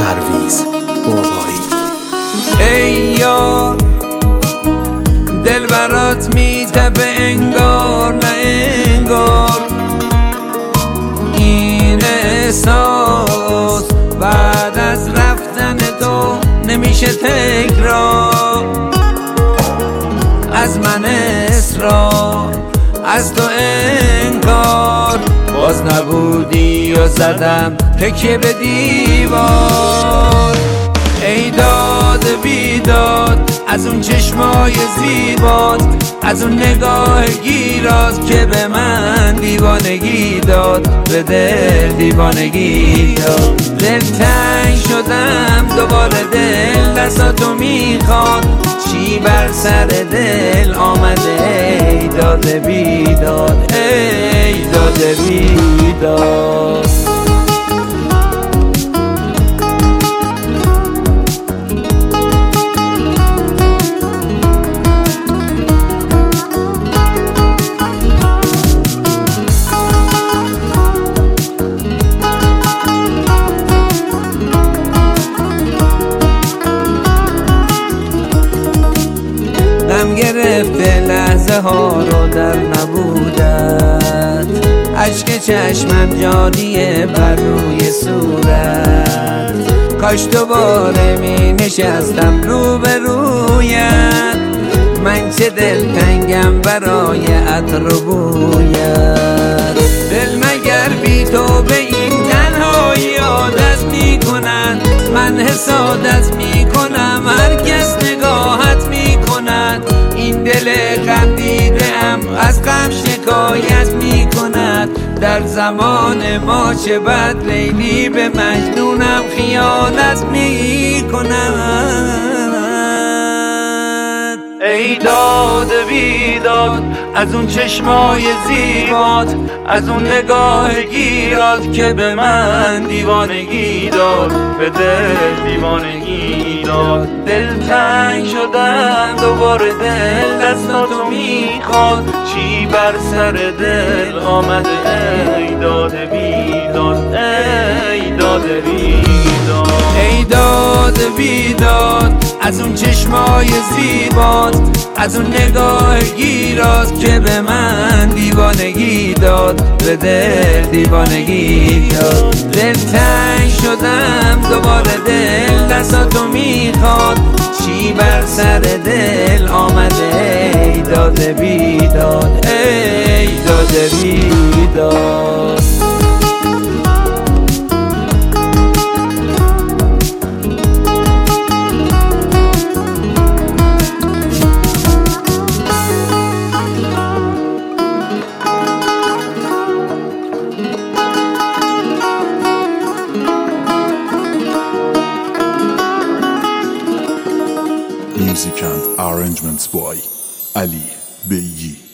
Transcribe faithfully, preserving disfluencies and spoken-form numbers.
پرویز بابایی. ای یار دل برات میتپه انگار نه انگار، این احساس بعد از رفتن تو نمیشه تکرار. از من اصرار از تو انکار، باز نبودی و زدم تکیه به دیوار. ای داد بیداد از اون چشمای زیبات، از اون نگاه گیرات که به من دیوانگی داد، به دل دیوانگی داد. دل تنگ شدم دوباره دل دستاتو میخواد، چی بر سر دل آمده ای داد بیداد، ای داد بیداد. غم گرفته لحظه ها رو در نبودت، اشک چشمم جاریه بر روی صورت. کاش دوباره می نشستم رو به رویت، من چه دلتنگم برای عطر و بویت. دل مگر بی تو به این تنهایی عادت می کنن، من حسادت می کنم هر کس نگاهت می کند. این دل غم دیده ام از غم شکایت می کند، در زمان ما چه بد لیلی به مجنونم خیانت می کند. ای داد بیداد از اون چشمای زیبات، از اون نگاه گیرات که به من دیوانگی داد، به دل دیوانگی داد. دل تنگ شدن دوباره دل دستاتو میخواد، چی بر سر دل آمده ای داد بیداد، ای داد بیداد. ای داد بیداد از اون چشمای زیبات، از اون نگاه گیرات که به من دیوانگی داد، به دل دیوانگی داد. دل تنگ شدم دوباره دل دستاتو میخواد، چی بر سر دل آمده ای داد بیداد، ای داد بیداد. Music and arrangements by Ali Beyi.